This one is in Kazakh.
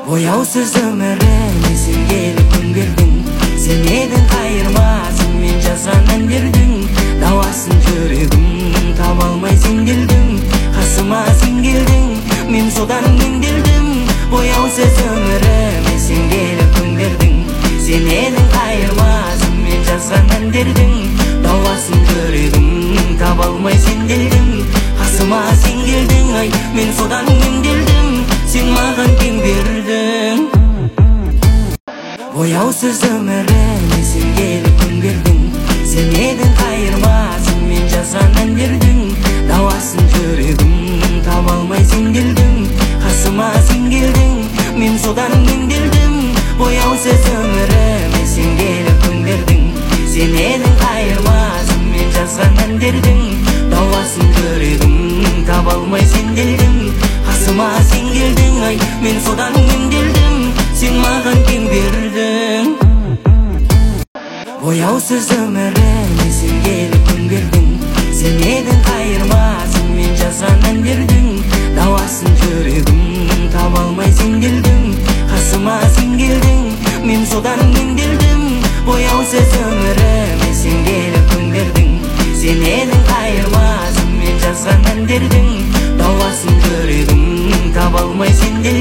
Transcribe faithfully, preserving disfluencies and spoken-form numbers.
Boyausuz ömürüme sen gelip gün berdiň. Sen edin kayırmasın men жазган әндердин дабасын жүрегим таба алмай сен келдиң касыма сен келдиң мен содан меңделдим бояусыз өмүрүмө сен келип күн бердиң сен эдиң кайырмасым мен жазган әндердин дабасын жүрегим таба алмай сен келдиң касыма сен келдиң ай мен содан меңделдим сен маған кем бердиң бояусыз өмүрүмө сен келип күн бердиң сен эдиң кайырмасым мен жазган әндердин дабасын жүрегим таба алмай сен келдиң касыма сен келдиң мен содан меңделдим бояусыз өмүрүмө сен келип күн бердиң сен эдиң кайырмасым мен жазган әндердин дабасын жүрегим таба алмай сен келдиң касыма сен келдиң ай мен содан меңделдим сен маған кем бердиң бояусыз өмүрүмө сен келип күн бердиң сен эдиң кайырмасым мен жазган әндердин дабасын жүрегим таба алмай сен келдиң касыма сен келдиң мен содан меңделдим бояусыз өмүрүмө сен келип күн бердиң сен эдиң кайырмасым мен жазган әндердин дабасын жүрегим таба алмай сен келдиң